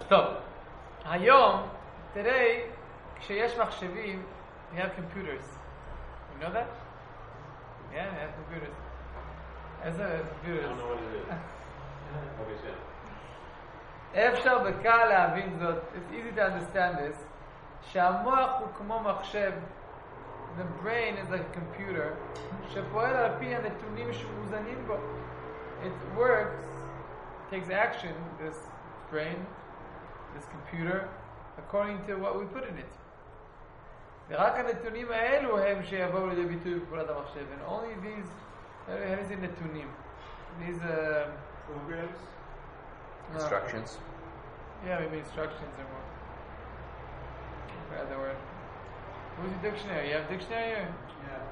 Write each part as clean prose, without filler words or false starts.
טוב, היום, today, כשיש מחשבים, we have computers. You know that? Yeah, we have computers. איזה computers? I don't know what it is. Okay, אפשר בקל להבין זאת, it's easy to understand this, שהמוח הוא כמו מחשב, the brain is like a computer, שפועל על פי הנתונים שמוזנים בו. It works, takes action, this brain, this computer, according to what we put in it. ורק הנתונים האלו הם שיבואו לידי ביטוי בפעולת המחשב, and only these, איזה נתונים? These programs? Instructions. Yeah, maybe instructions are more. I forgot the word. Who's your dictionary? You have a dictionary here? Yeah.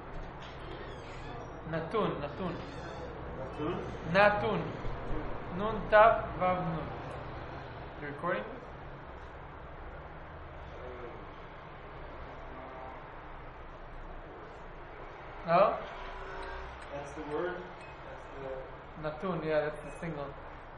Natun. Natun? Natun. Nun tav vav nun. You recording this? No? That's the word? That's Natun, yeah, that's the single.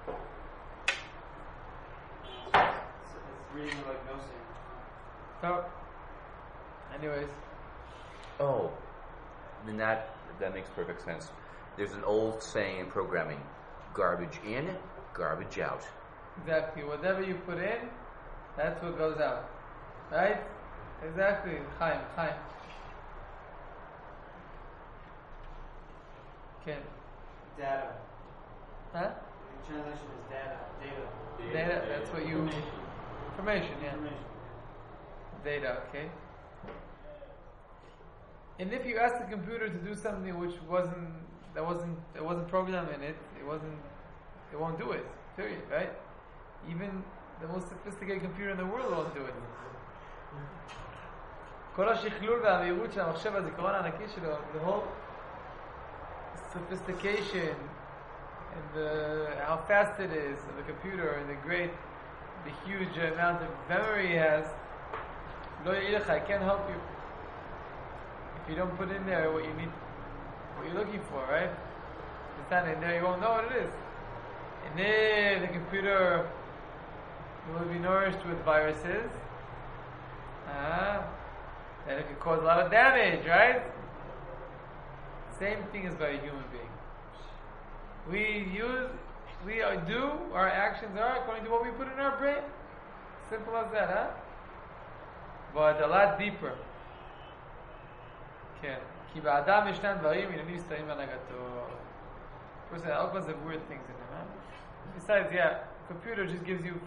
it's reading like no saying. So, anyways. Oh, then that makes perfect sense. There's an old saying in programming: garbage in, garbage out. Exactly. Whatever you put in, that's what goes out. Right? Exactly. Chaim. Okay. Data. Huh? The translation is data. Data, that's what you... Information, yeah. Data, okay. And if you ask the computer to do something which wasn't programmed in it, it won't do it. Period, right? Even the most sophisticated computer in the world won't do it. כל השכלול והמהירות של המחשב הזיכרון הענקי שלו, the whole sophistication and how fast it is of the computer and the huge amount of memory it has, לא יעיל לך, I can't help you if you don't put in there what you're looking for, right? If it's not in there, you won't know what it is. And then the computer will be nourished with viruses. Then it could cause a lot of damage, right? Same thing as by a human being. Our actions are according to what we put in our brain. Simple as that, huh? But a lot deeper. כן. כי באדם ישנם דברים עניינים מסתרים בהנהגתו. Of course, all kinds of weird things in them, huh? Besides, yeah, computer just gives you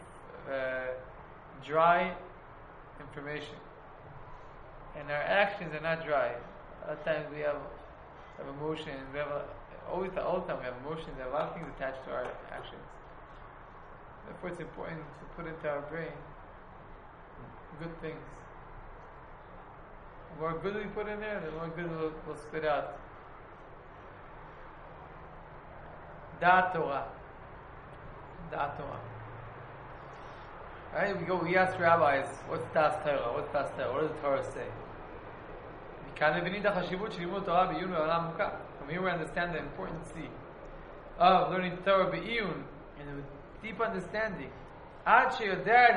dry information. And our actions are not dry. A lot of times we have emotions, all the time we have emotions, there are a lot of things attached to our actions. Therefore it's important to put into our brain good things. The more good we put in there, the more good will spit out. Da'at Torah. Right? We ask rabbis, what's Das Torah? What does the Torah say? From here we understand the importance of learning Torah be'iyun, and with deep understanding. Until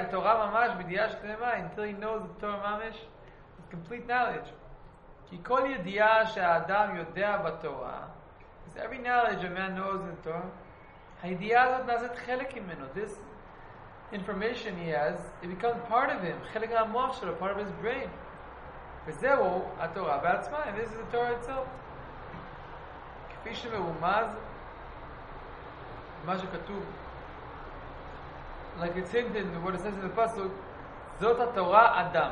he knows the Torah mamish with complete knowledge. Because every knowledge a man knows in the Torah, this information he has, it becomes part of him, part of his brain. And this is the Torah itself. כפי שמרומז, מה שכתוב, like it's hinted in what it says in the pasuk, זאת התורה אדם.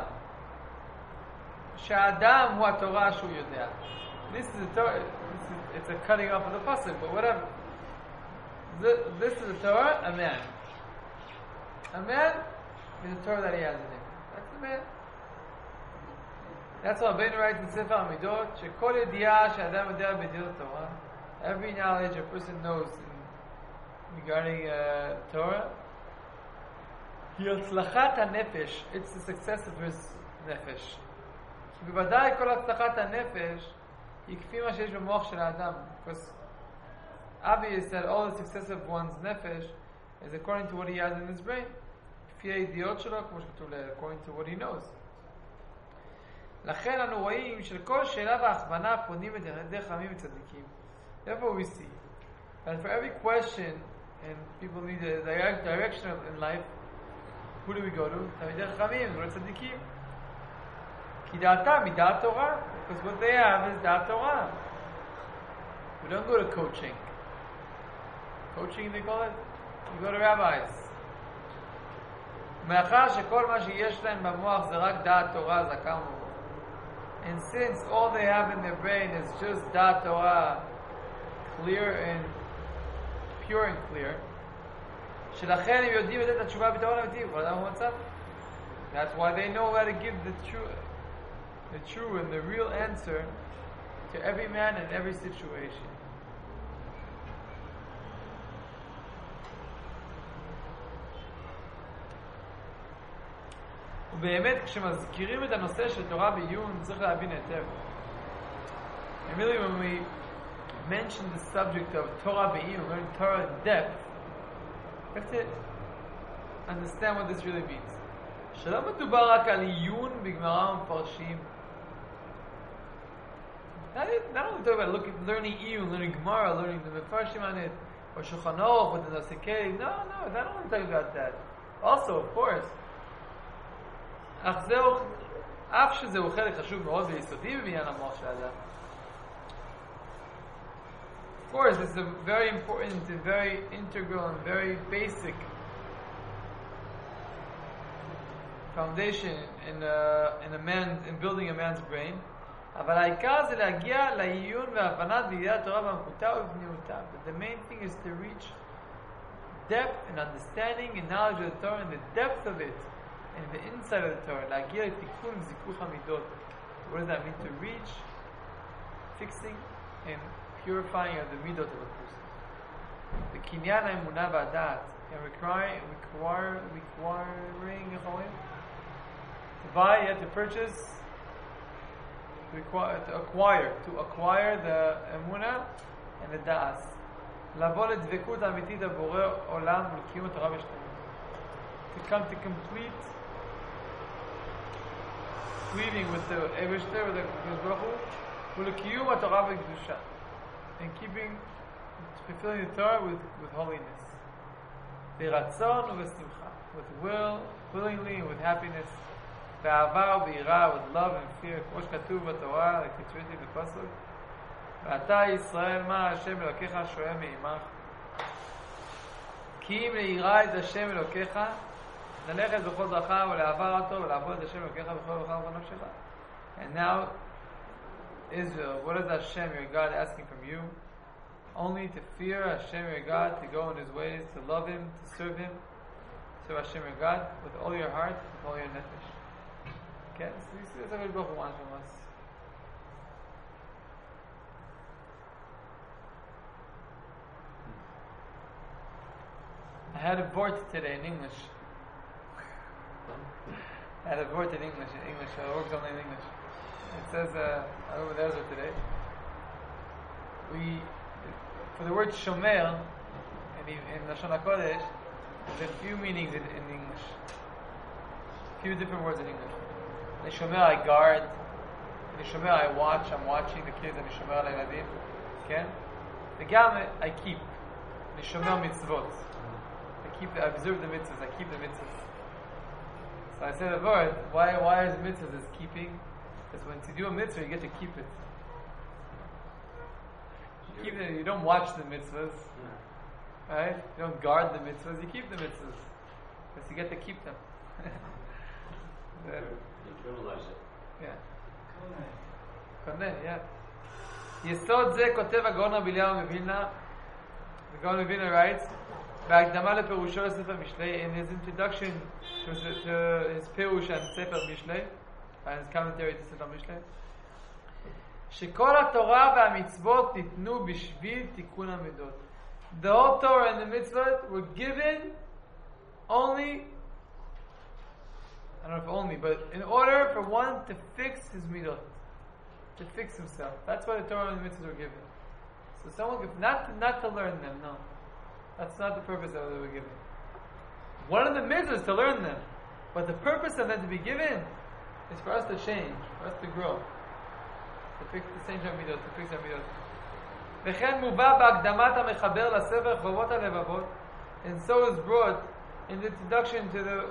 שהאדם הוא התורה שהוא יודע. This is the Torah, it's a cutting off of the pasuk, but whatever. This is the Torah, a man. A man is the Torah that he has in him. That's the man. That's what Rabbeinu writes in Sefer Hamidot, שכל ידיעה שאדם יודע בדין התורה, every knowledge a person knows regarding Torah, היא הצלחת הנפש, it's the success of his נפש. כי בוודאי כל הצלחת הנפש היא כפי מה שיש במוח של האדם. Because obvious that all the success of one's nefesh is according to what he has in his brain. לפי הידיעות שלו, כמו שכתוב, according to what he knows. לכן אנו רואים שלכל שאלה והכוונה פונים את ידי חכמים וצדיקים. Therefore we see that for every question and people need a direction in life, who do we go to? תלמידי חכמים, go to צדיקים. כי דעתם היא דעת תורה, because what they have is דעת תורה. We don't go to coaching. Coaching they call it? You go to rabbis. מאחר שכל מה שיש להם במוח זה רק דעת תורה, זה כמה. And since all they have in their brain is just דעת תורה, clear and pure and clear, שלכן הם יודעים לתת את התשובה בפתרון אמיתי, כל אדם במצב. That's why they know how to give the true and the real answer to every man in every situation. ובאמת כשמזכירים את הנושא של תורה בעיון צריך להבין היטב. And really when we mention the subject of Torah בעיון, learning Torah in depth, we have to understand what this really means. שלא מדובר רק על עיון בגמרא ומפרשים. Not only talking about learning עיון, learning Gemara, learning the Mefarshim on it, or Shulchan Aruch, with the Nasikei. No, I don't want to talk about that. Also, of course, אף שזהו חלק חשוב מאוד ויסודי בבניין המוח של האדם. Of course, it's a very important and very integral and very basic foundation in building a man's brain. אבל העיקר זה להגיע לעיון והבנת בידיעת התורה בעמקותה ובפנימותה. But the main thing is to reach depth and understanding and knowledge of the Torah and the depth of it. And the inside of the Torah, להגיע לתיקון זיכוך המידות. What does that mean? To reach fixing and purifying of the midot of a person. The קניין האמונה והדעת, and requiring, to buy, you have to purchase, to acquire the אמונה and the דעת. לבוא לדבקות האמיתית הבורא עולם ולקיום התורה בשלמות. To come to complete cleaving with the Eibishter, with the Baruch Hu, ולקיום התורה בקדושה, and fulfilling the Torah with holiness. ברצון ובשמחה, with willingly and with happiness, באהבה וביראה, with love and fear, כמו שכתוב בתורה, like it's written in the Pasuk, ואתה ישראל מה השם אלוקיך שואל מעמך, כי אם ליראה את השם אלוקיך, ללכת בכל דרכיו ולעבר אותו ולעבוד את השם אלוקיך בכל דרכיו ובנפשך. And now, Israel, what is Hashem your God asking from you? Only to fear Hashem your God, to go in His ways, to love Him, to serve Him, serve Hashem your God with all your heart, with all your nefesh. Okay, so you see that's what Baruch Hu wants from us. I had a board today in English. I had a word in English. I worked only in English. It says, I went with Ezra today. For the word shomer, in Lashon HaKodesh, there's a few meanings in English. A few different words in English. In shomer, I guard. In shomer, I watch. I'm watching the kids. In shomer, al ha'yeladim. Okay? וגם, I keep. In shomer mitzvot. I observe the mitzvahs. I keep the mitzvahs. So I said a word, why is mitzvahs is keeping? Because when to do a mitzvah, you get to keep it. You don't watch the mitzvahs, right? You don't guard the mitzvahs, you keep the mitzvahs. Because you get to keep them. Internalize it. Yeah. Koneh, yeah. יסוד זה כותב הגאון רבי אליהו מווילנה. The Gaon of Vilna writes, בהקדמה לפירושו לספר משלי, in his introduction to his פירוש על ספר משלי, and his commentary to ספר משלי, שכל התורה והמצוות ניתנו בשביל תיקון המידות. The whole Torah and the mitzvot were given only, I don't know if only, but in order for one to fix his midot, to fix himself. That's why the Torah and the mitzvahs were given. So someone, not to learn them, no. That's not the purpose that they were given. One of the mitzvahs is to learn them. But the purpose of them to be given is for us to change, for us to grow. To fix the same midot, to fix our midot. וכן מובא בהקדמת המחבר לספר חובות הלבבות, and so is brought in the introduction to the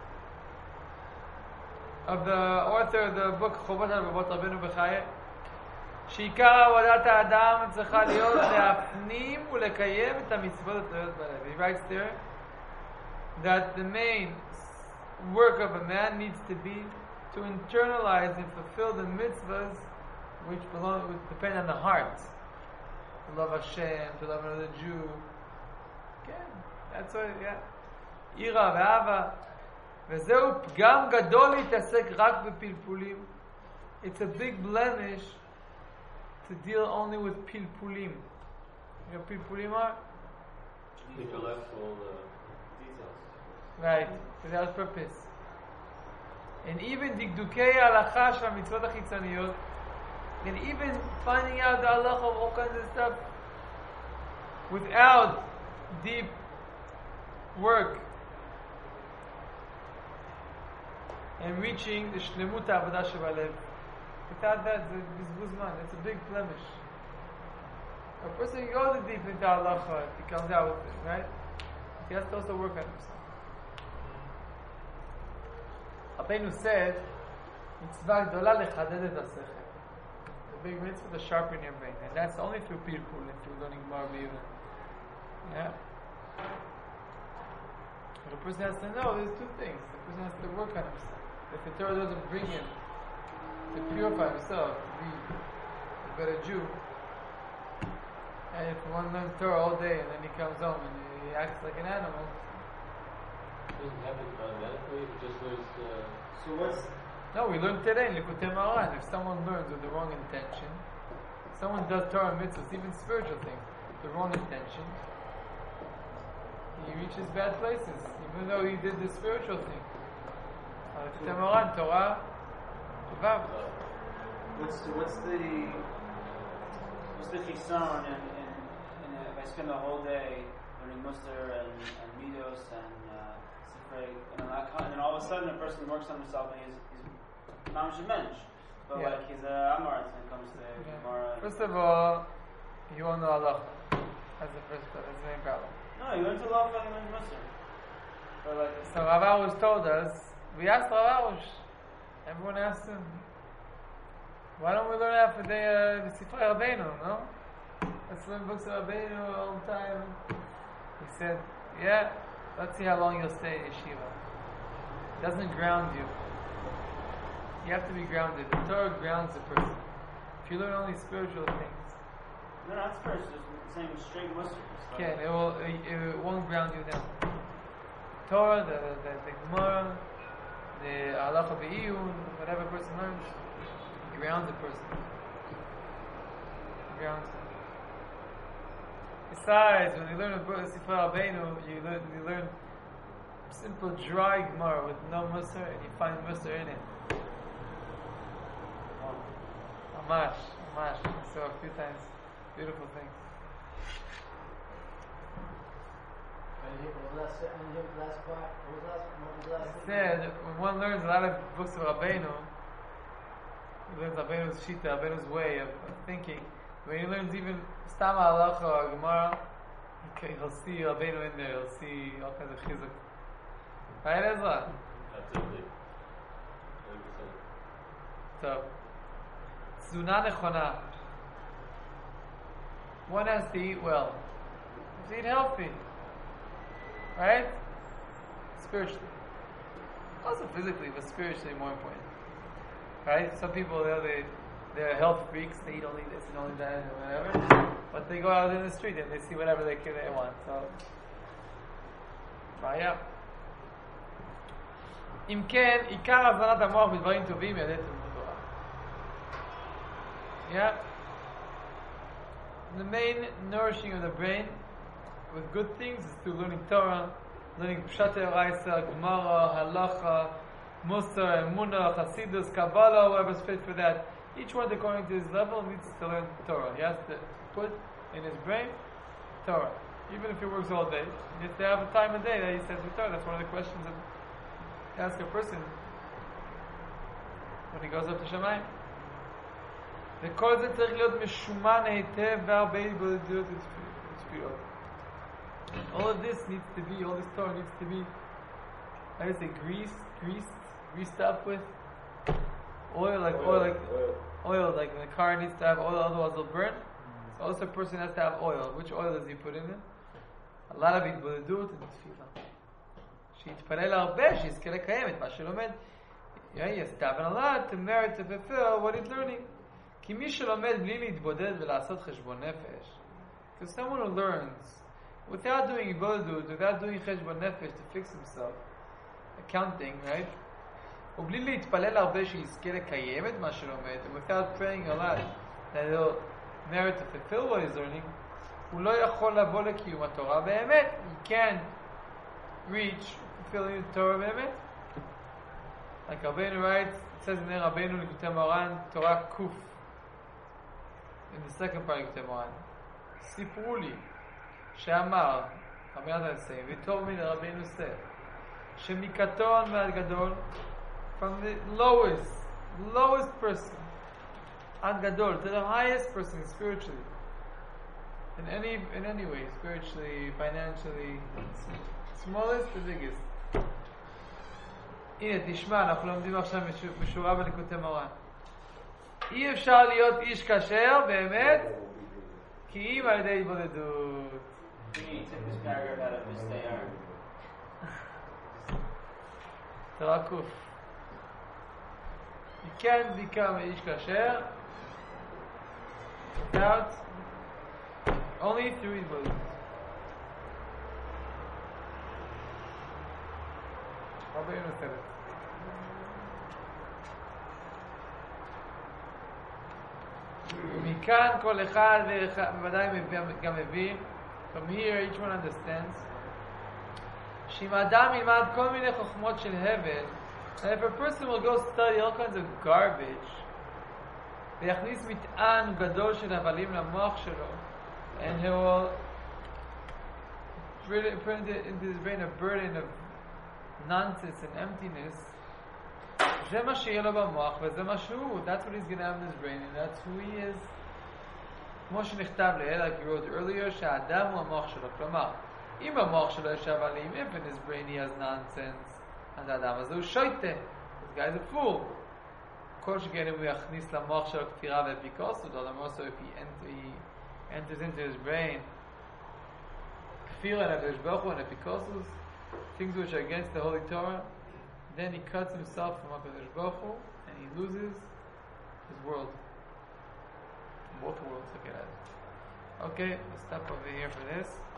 of the author of the book חובות הלבבות רבנו בחיי, שעיקר עבודת האדם צריכה להיות להפנים ולקיים את המצוות התלויות בלב. He writes there that the main work of a man needs to be to internalize and fulfill the mitzvahs which depend on the heart. To love Hashem, to love another Jew. Okay, that's what, yeah. Ira ואהבה. וזהו פגם גדול להתעסק רק בפלפולים. It's a big blemish to deal only with pilpulim. You know what pilpulim are? Intellectual details. Right, without purpose. And even דקדוקי ההלכה של המצוות החיצוניות, and even finding out the halacha of all kinds of stuff without deep work and reaching the shlemut ha'avodah shebalev. Without that, it's buzman. It's a big blemish. A person can go deep into halacha, he comes out with it, right? He has to also work on himself. Rabbeinu said, mitzvah gdola lechaded et hasechel. The big mitzvah to sharpen your brain, and that's only through pilpul and through learning Gemara B'Yivin. Yeah. But a person has to know there's two things. The person has to work on himself. If the Torah doesn't bring him to purify himself, to be a better Jew, and if one learns Torah all day and then he comes home and he acts like an animal, Doesn't have it automatically, it just learns So what's no, we learned today in Likutei Moharan. If someone learns with the wrong intention, someone does Torah mitzvahs, even spiritual things, with the wrong intention, he reaches bad places, even though he did the spiritual thing. Likutei Moharan, Torah, Vav. what's the chisaron in if I spend the whole day learning Musar and Midos and Sifrei and then all of a sudden a person works on himself and he's mamish mensch, but Yeah. like he's a Amoritz when it comes to Gemara. First of all, you won't know Allah. That's the first part. That's the main problem. No, you went to law for the Musar. But like So Rav Arush told us, we asked Rav Arush, everyone asked him, why don't we learn half a day the Sifrei Rabbeinu, no? Let's learn books of Rabbeinu all the time. He said, yeah, let's see how long you'll stay in yeshiva. It doesn't ground you. You have to be grounded. The Torah grounds a person. If you learn only spiritual things, no, not spiritual, just saying straight Musar. okay, it won't ground you down. Torah, the Gemara, the halacha b'iyun, whatever a person learns, grounds a person. Grounds him. Besides, when you learn a book, Sifrei Rabbeinu, you learn simple dry Gemara with no Musar, and you find Musar in it. Amash. I saw a few times beautiful things. I said, when one learns a lot of books of Rabbeinu, he learns Rabbeinu's Shita, Rabbeinu's way of thinking. When he learns even Stam Halacha or Gemara, he'll see Rabbeinu in there, he'll see all kinds of chizuk. Right, Ezra? Absolutely. 100%. So, Tzuna Nechona. One has to eat well. He has to eat healthy. Right? Spiritually. Also physically, but spiritually more important. Right? Some people, they're health freaks, they eat only this and only that and whatever. But they go out in the street and they see whatever they want. So, בעיה. אם כן, עיקר הזנת המוח בדברים טובים ידי תלמוד תורה. Yeah. The main nourishing of the brain with good things is through learning Torah, learning Pshatei Oraisa, Gemara, Halacha, Musar, Emunah, Hasidus, Kabbalah, whoever's fit for that. Each one according to his level needs to learn Torah. He has to put in his brain Torah. Even if he works all day, he has to have a time a day that he says the Torah. That's one of the questions that you ask a person when he goes up to Shamayim. וכל זה צריך להיות משומן היטב והרבה התבודדות ותפילות. All of this needs to be, all this Torah needs to be, I would say, greased up with oil, like like the car needs to have oil, otherwise it'll burn. So also a person has to have oil. Which oil does he put in it? A lot of התבודדות ותפילה. שיתפלל הרבה, שיזכה לקיים את מה שלומד. He has to have a lot to merit to fulfill what he's learning. כי מי שלומד בלי להתבודד ולעשות חשבון נפש. Because someone who learns without doing התבודדות, without doing חשבון נפש to fix himself, accounting, right? ובלי להתפלל הרבה שיזכה לקיים את מה שלומד, and without praying a lot that he'll merit to fulfill what he's learning, הוא לא יכול לבוא לקיום התורה באמת. He can't reach fulfilling the Torah באמת. Like Rabbeinu writes, it says in there, Rabbeinu Likutei Moharan, Torah Kuf, in the second part of Likutei Moharan. סיפרו לי, שאמר, רבי נתן say, וטוב מן רבנו said, שמקטון ועד גדול, from the lowest person, עד גדול, to the highest person spiritually, in any way, spiritually, financially, smallest to biggest. הנה, תשמע, אנחנו לומדים עכשיו בשורה בליקוטי מוהר"ן. אי אפשר להיות איש כשר באמת, כי אם על ידי התבודדות. תורה קוף. You can't become an איש כשר without, only through התבודדות. רבינו סרט. ומכאן כל אחד בוודאי גם מבין, from here each one understands, שאם האדם ילמד כל מיני חוכמות של הבל, and if a person will go study all kinds of garbage, ויכניס מטען גדול של הבלים למוח שלו, and he will put into his brain a burden of nonsense and emptiness, זה מה שיהיה לו במוח וזה מה שהוא. That's what he's going to have in his brain, and that's who he is. כמו שנכתב לאל, like we wrote earlier, שהאדם הוא המוח שלו. כלומר, אם במוח שלו יש הבלים, if in his brain he has nonsense, אז האדם הזה הוא שויטה. This guy is a fool. כל שכן אם הוא יכניס למוח שלו כפירה ואפיקורסות, or the more so if he enters into his brain כפירה נפש ברוך הוא ואפיקורסות, things which are against the Holy Torah, then he cuts himself from HaKadosh Baruch Hu, and he loses his world. Both worlds, look at it. Okay, we'll stop over here for this.